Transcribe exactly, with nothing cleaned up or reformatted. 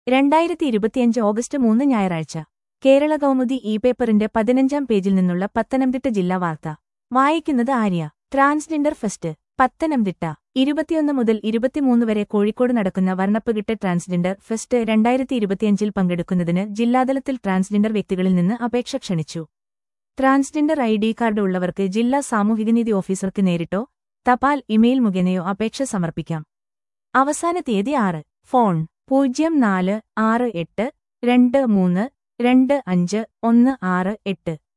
രണ്ടായിരത്തി ഇരുപത്തിയഞ്ച് ഓഗസ്റ്റ് മൂന്ന് ഞായറാഴ്ച കേരള കൗമുദി ഇ പേപ്പറിന്റെ പതിനഞ്ചാം പേജിൽ നിന്നുള്ള പത്തനംതിട്ട ജില്ലാ വാർത്ത വായിക്കുന്നത് ആര്യ. ട്രാൻസ്ജെൻഡർ ഫെസ്റ്റ് പത്തനംതിട്ട ഇരുപത്തിയൊന്ന് മുതൽ ഇരുപത്തിമൂന്ന് വരെ കോഴിക്കോട് നടക്കുന്ന വർണ്ണപ്പകിട്ട് ട്രാൻസ്ജെൻഡർ ഫെസ്റ്റ് രണ്ടായിരത്തി ഇരുപത്തിയഞ്ചിൽ പങ്കെടുക്കുന്നതിന് ജില്ലാതലത്തിൽ ട്രാൻസ്ജെൻഡർ വ്യക്തികളിൽ നിന്ന് അപേക്ഷ ക്ഷണിച്ചു. ട്രാൻസ്ജെൻഡർ ഐ ഡി കാർഡ് ഉള്ളവർക്ക് ജില്ലാ സാമൂഹികനീതി ഓഫീസർക്ക് നേരിട്ടോ തപാൽ ഇമെയിൽ മുഖേനയോ അപേക്ഷ സമർപ്പിക്കാം. അവസാന തീയതി ആറ്. ഫോൺ പൂജ്യം നാല് ആറ് എട്ട് രണ്ട് മൂന്ന് രണ്ട് അഞ്ച് ഒന്ന് ആറ് എട്ട്.